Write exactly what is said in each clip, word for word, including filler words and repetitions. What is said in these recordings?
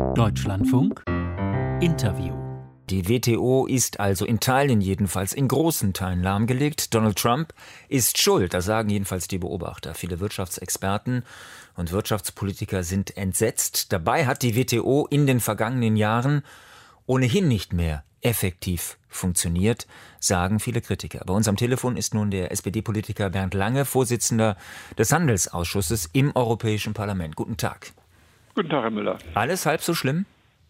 Deutschlandfunk Interview. Die W T O ist also in Teilen jedenfalls, in großen Teilen lahmgelegt. Donald Trump ist schuld, das sagen jedenfalls die Beobachter. Viele Wirtschaftsexperten und Wirtschaftspolitiker sind entsetzt. Dabei hat die W T O in den vergangenen Jahren ohnehin nicht mehr effektiv funktioniert, sagen viele Kritiker. Bei uns am Telefon ist nun der S P D-Politiker Bernd Lange, Vorsitzender des Handelsausschusses im Europäischen Parlament. Guten Tag. Guten Tag, Herr Müller. Alles halb so schlimm?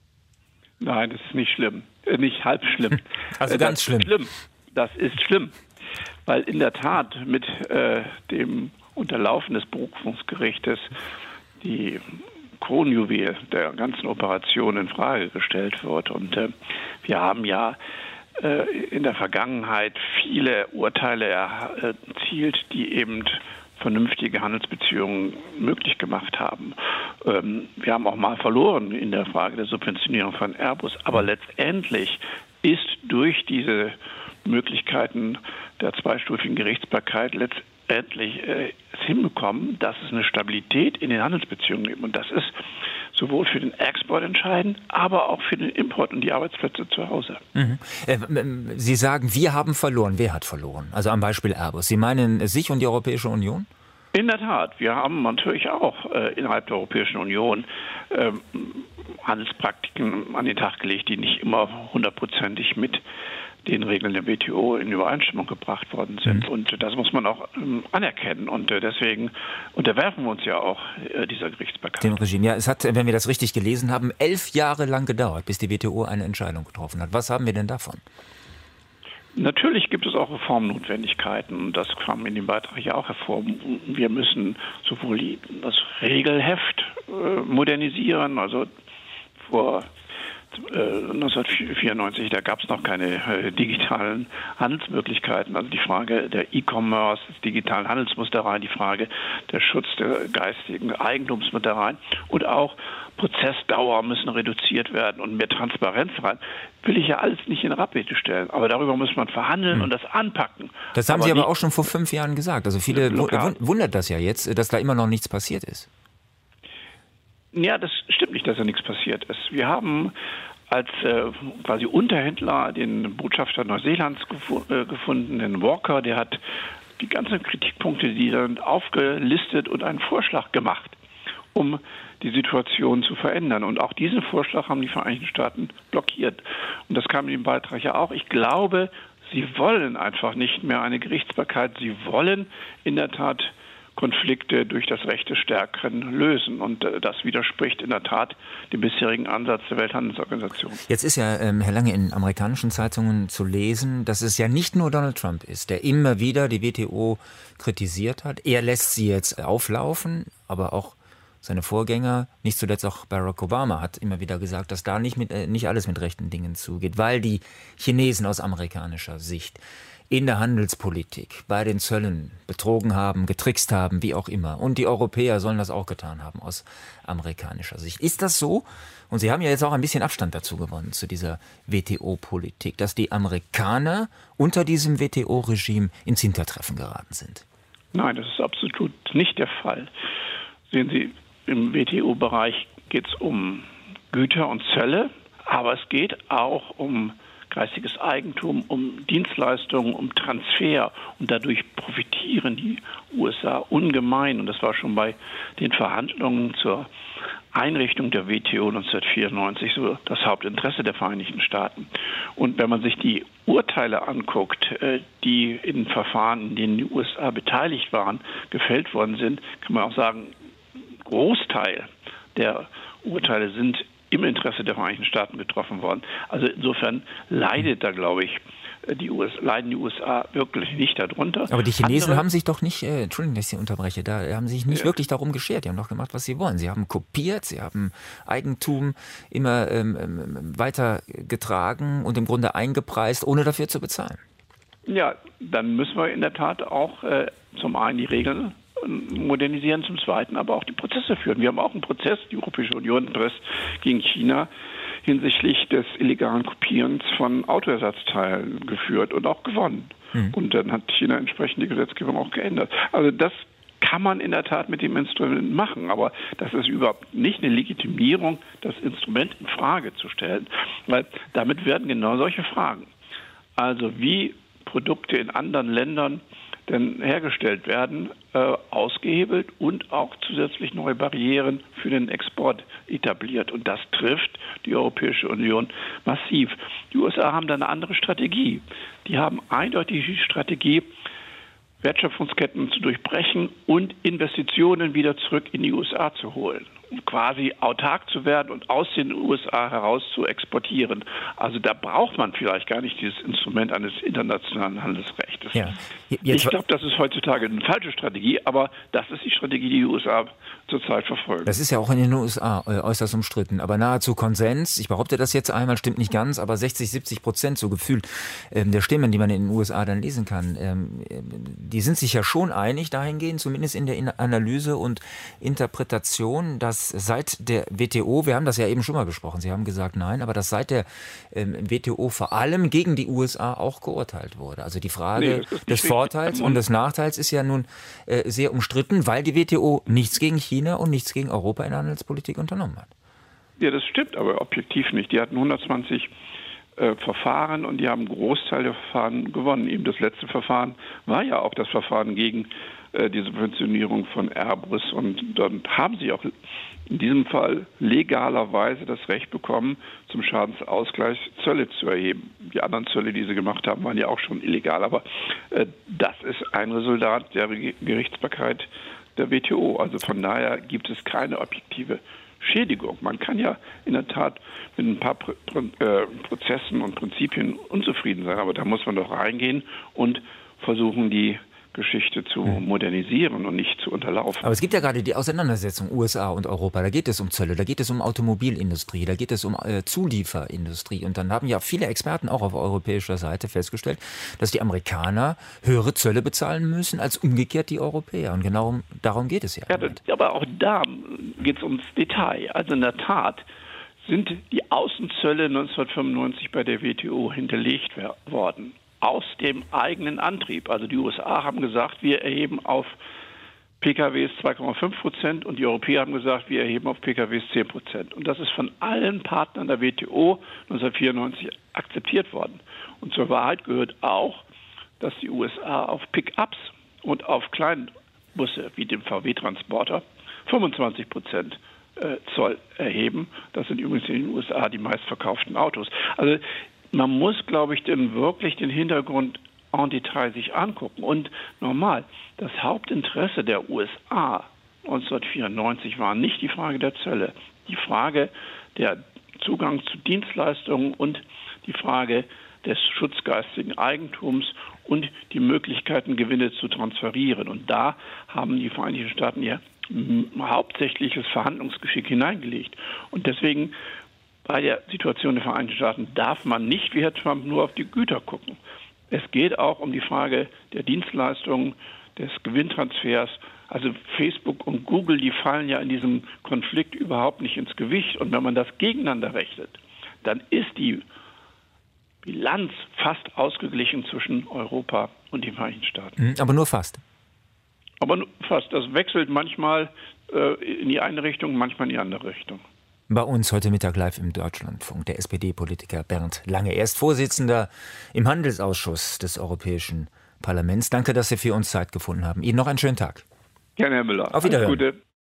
Nein, das ist nicht schlimm. Äh, nicht halb schlimm. Also äh, ganz das schlimm. Ist schlimm. Das ist schlimm. Weil in der Tat mit äh, dem Unterlaufen des Berufungsgerichtes die Kronjuwel der ganzen Operation in Frage gestellt wird. Und äh, wir haben ja äh, in der Vergangenheit viele Urteile erzielt, die eben vernünftige Handelsbeziehungen möglich gemacht haben. Ähm, wir haben auch mal verloren in der Frage der Subventionierung von Airbus. Aber letztendlich ist durch diese Möglichkeiten der zweistufigen Gerichtsbarkeit letztendlich äh, es hinbekommen, dass es eine Stabilität in den Handelsbeziehungen gibt. Und das ist sowohl für den Export entscheidend, aber auch für den Import und die Arbeitsplätze zu Hause. Mhm. Äh, Sie sagen, wir haben verloren. Wer hat verloren? Also am Beispiel Airbus. Sie meinen sich und die Europäische Union? In der Tat. Wir haben natürlich auch äh, innerhalb der Europäischen Union äh, Handelspraktiken an den Tag gelegt, die nicht immer hundertprozentig mit den Regeln der W T O in Übereinstimmung gebracht worden sind. Mhm. Und das muss man auch ähm, anerkennen. Und äh, deswegen unterwerfen wir uns ja auch äh, dieser Gerichtsbarkeit. Dem Regime. Ja, es hat, wenn wir das richtig gelesen haben, elf Jahre lang gedauert, bis die W T O eine Entscheidung getroffen hat. Was haben wir denn davon? Natürlich gibt es auch Reformnotwendigkeiten. Das kam in dem Beitrag ja auch hervor. Wir müssen sowohl das Regelheft äh, modernisieren, also vor neunzehnhundertvierundneunzig, da gab es noch keine äh, digitalen Handelsmöglichkeiten. Also die Frage der E-Commerce, des digitalen Handels muss da rein, die Frage der Schutz der geistigen Eigentums muss da rein und auch Prozessdauer müssen reduziert werden und mehr Transparenz rein. Will ich ja alles nicht in Rapide stellen, aber darüber muss man verhandeln hm. und das anpacken. Das haben aber Sie aber auch schon vor fünf Jahren gesagt. Also viele w- wundert das ja jetzt, dass da immer noch nichts passiert ist. Ja, das stimmt nicht, dass da nichts passiert ist. Wir haben als äh, quasi Unterhändler den Botschafter Neuseelands gefu- äh, gefunden, den Walker, der hat die ganzen Kritikpunkte, die dann aufgelistet und einen Vorschlag gemacht, um die Situation zu verändern. Und auch diesen Vorschlag haben die Vereinigten Staaten blockiert. Und das kam in dem Beitrag ja auch. Ich glaube, sie wollen einfach nicht mehr eine Gerichtsbarkeit. Sie wollen in der Tat Konflikte durch das Recht des Stärkeren lösen. Und äh, das widerspricht in der Tat dem bisherigen Ansatz der Welthandelsorganisation. Jetzt ist ja, ähm, Herr Lange, in amerikanischen Zeitungen zu lesen, dass es ja nicht nur Donald Trump ist, der immer wieder die W T O kritisiert hat. Er lässt sie jetzt auflaufen, aber auch seine Vorgänger, nicht zuletzt auch Barack Obama, hat immer wieder gesagt, dass da nicht, mit, äh, nicht alles mit rechten Dingen zugeht, weil die Chinesen aus amerikanischer Sicht in der Handelspolitik, bei den Zöllen betrogen haben, getrickst haben, wie auch immer. Und die Europäer sollen das auch getan haben aus amerikanischer Sicht. Ist das so? Und Sie haben ja jetzt auch ein bisschen Abstand dazu gewonnen, zu dieser W T O-Politik, dass die Amerikaner unter diesem W T O-Regime ins Hintertreffen geraten sind. Nein, das ist absolut nicht der Fall. Sehen Sie, im W T O-Bereich geht es um Güter und Zölle, aber es geht auch um geistiges Eigentum, um Dienstleistungen, um Transfer. Und dadurch profitieren die U S A ungemein. Und das war schon bei den Verhandlungen zur Einrichtung der W T O neunzehnhundertvierundneunzig so das Hauptinteresse der Vereinigten Staaten. Und wenn man sich die Urteile anguckt, die in Verfahren, in denen die U S A beteiligt waren, gefällt worden sind, kann man auch sagen, ein Großteil der Urteile sind im Interesse der Vereinigten Staaten getroffen worden. Also insofern leidet da, glaube ich, die U S A, leiden die U S A wirklich nicht darunter. Aber die Chinesen Andere, haben sich doch nicht, äh, Entschuldigung, dass ich Sie unterbreche, da haben sich nicht ja. wirklich darum geschert. Die haben doch gemacht, was sie wollen. Sie haben kopiert, sie haben Eigentum immer ähm, weitergetragen und im Grunde eingepreist, ohne dafür zu bezahlen. Ja, dann müssen wir in der Tat auch äh, zum einen die Regeln modernisieren, zum Zweiten aber auch die Prozesse führen. Wir haben auch einen Prozess, die Europäische Union, einen Prozess gegen China hinsichtlich des illegalen Kopierens von Autoersatzteilen geführt und auch gewonnen. Mhm. Und dann hat China entsprechend die Gesetzgebung auch geändert. Also das kann man in der Tat mit dem Instrument machen. Aber das ist überhaupt nicht eine Legitimierung, das Instrument in Frage zu stellen. Weil damit werden genau solche Fragen. Also wie Produkte in anderen Ländern denn hergestellt werden, äh, ausgehebelt und auch zusätzlich neue Barrieren für den Export etabliert. Und das trifft die Europäische Union massiv. Die U S A haben da eine andere Strategie. Die haben eindeutig die Strategie, Wertschöpfungsketten zu durchbrechen und Investitionen wieder zurück in die U S A zu holen. Um quasi autark zu werden und aus den U S A heraus zu exportieren. Also da braucht man vielleicht gar nicht dieses Instrument eines internationalen Handelsrechts. Ja. Ich glaube, das ist heutzutage eine falsche Strategie, aber das ist die Strategie, die die U S A zurzeit verfolgen. Das ist ja auch in den U S A äh, äußerst umstritten, aber nahezu Konsens. Ich behaupte das jetzt einmal, stimmt nicht ganz, aber sechzig, siebzig Prozent so gefühlt ähm, der Stimmen, die man in den U S A dann lesen kann, ähm, die sind sich ja schon einig dahingehend, zumindest in der Analyse und Interpretation, dass seit der W T O, wir haben das ja eben schon mal besprochen, Sie haben gesagt nein, aber dass seit der ähm, W T O vor allem gegen die U S A auch geurteilt wurde. Also die Frage nee, des Vorteils und des Nachteils ist ja nun äh, sehr umstritten, weil die W T O nichts gegen China und nichts gegen Europa in der Handelspolitik unternommen hat. Ja, das stimmt, aber objektiv nicht. Die hatten hundertzwanzig äh, Verfahren und die haben einen Großteil der Verfahren gewonnen. Eben das letzte Verfahren war ja auch das Verfahren gegen äh, die Subventionierung von Airbus. Und dann haben sie auch in diesem Fall legalerweise das Recht bekommen, zum Schadensausgleich Zölle zu erheben. Die anderen Zölle, die sie gemacht haben, waren ja auch schon illegal. Aber äh, das ist ein Resultat der Gerichtsbarkeit der W T O. Also von daher gibt es keine objektive Schädigung. Man kann ja in der Tat mit ein paar Pr Pr äh, Prozessen und Prinzipien unzufrieden sein, aber da muss man doch reingehen und versuchen, die Geschichte zu modernisieren und nicht zu unterlaufen. Aber es gibt ja gerade die Auseinandersetzung U S A und Europa. Da geht es um Zölle, da geht es um Automobilindustrie, da geht es um äh, Zulieferindustrie. Und dann haben ja viele Experten auch auf europäischer Seite festgestellt, dass die Amerikaner höhere Zölle bezahlen müssen als umgekehrt die Europäer. Und genau darum geht es ja. ja das, aber auch da geht es ums Detail. Also in der Tat sind die Außenzölle neunzehnhundertfünfundneunzig bei der W T O hinterlegt worden. Aus dem eigenen Antrieb. Also die U S A haben gesagt, wir erheben auf P K Ws zwei Komma fünf Prozent und die Europäer haben gesagt, wir erheben auf P K Ws zehn Prozent. Und das ist von allen Partnern der W T O neunzehnhundertvierundneunzig akzeptiert worden. Und zur Wahrheit gehört auch, dass die U S A auf Pick-ups und auf Kleinbusse wie dem V W-Transporter fünfundzwanzig Prozent Zoll erheben. Das sind übrigens in den U S A die meistverkauften Autos. Also man muss, glaube ich, denn wirklich den Hintergrund en Detail sich angucken. Und nochmal, das Hauptinteresse der U S A neunzehnhundertvierundneunzig war nicht die Frage der Zölle, die Frage der Zugang zu Dienstleistungen und die Frage des schutzgeistigen Eigentums und die Möglichkeiten, Gewinne zu transferieren. Und da haben die Vereinigten Staaten ihr hauptsächliches Verhandlungsgeschick hineingelegt. Und deswegen bei der Situation der Vereinigten Staaten darf man nicht, wie Herr Trump, nur auf die Güter gucken. Es geht auch um die Frage der Dienstleistungen, des Gewinntransfers. Also Facebook und Google, die fallen ja in diesem Konflikt überhaupt nicht ins Gewicht. Und wenn man das gegeneinander rechnet, dann ist die Bilanz fast ausgeglichen zwischen Europa und den Vereinigten Staaten. Aber nur fast. Aber nur fast. Das wechselt manchmal äh, in die eine Richtung, manchmal in die andere Richtung. Bei uns heute Mittag live im Deutschlandfunk der S P D-Politiker Bernd Lange. Er ist Vorsitzender im Handelsausschuss des Europäischen Parlaments. Danke, dass Sie für uns Zeit gefunden haben. Ihnen noch einen schönen Tag. Gerne, Herr Müller. Auf Wiederhören. Alles Gute.